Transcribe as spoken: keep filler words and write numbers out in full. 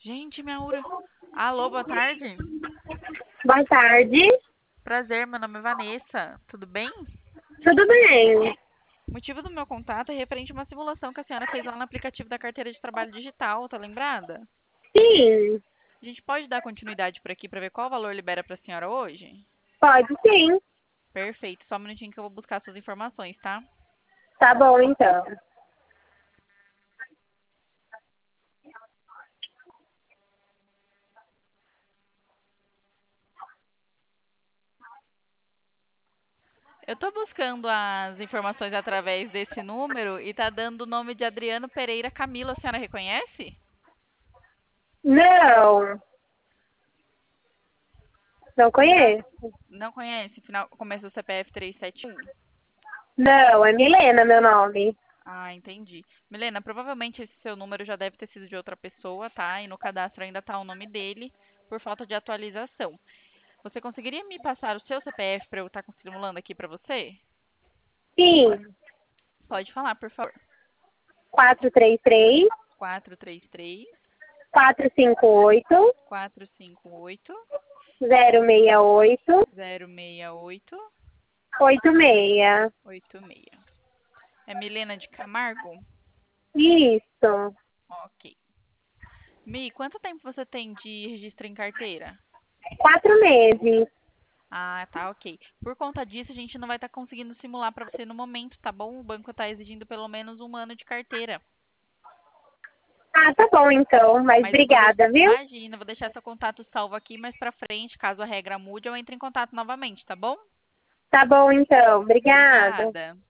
Gente, minha Ura. Alô, boa tarde. Boa tarde. Prazer, meu nome é Vanessa. Tudo bem? Tudo bem? O motivo do meu contato é referente a uma simulação que a senhora fez lá no aplicativo da carteira de trabalho digital, tá lembrada? Sim, A gente pode dar continuidade por aqui para ver qual valor libera para a senhora hoje? pode sim. Perfeito, só um minutinho que eu vou buscar suas informações, tá? Tá bom, então. Eu tô buscando as informações através desse número e tá dando o nome de Adriano Pereira Camilo. A senhora reconhece? Não, não Senhora conheço. não conhece? Final, começa o C P F trezentos e setenta e um. Não, é Milena meu nome. Ah, entendi. Milena, provavelmente esse seu número já deve ter sido de outra pessoa, tá? E no cadastro ainda tá o nome dele por falta de atualização. Você conseguiria me passar o seu C P F para eu estar simulando aqui para você? Sim, Pode falar, por favor. quatro três três, Quatro três três, quatro cinco oito, quatro cinco oito, zero seis oito, zero seis oito, oito seis. oito seis. É Milena de Camargo? Isso, Ok. Mi, quanto tempo você tem de registro em carteira? quatro meses. Ah, tá, ok. Por conta disso, a gente não vai estar conseguindo simular para você no momento, tá bom? O banco está exigindo pelo menos um ano de carteira. Ah, tá bom então, mas Mas eu vou deixar. obrigada, viu? Imagina, eu vou deixar seu contato salvo aqui, mais pra frente, caso a regra mude, eu entre em contato novamente, tá bom? Tá bom então, obrigada. Obrigada.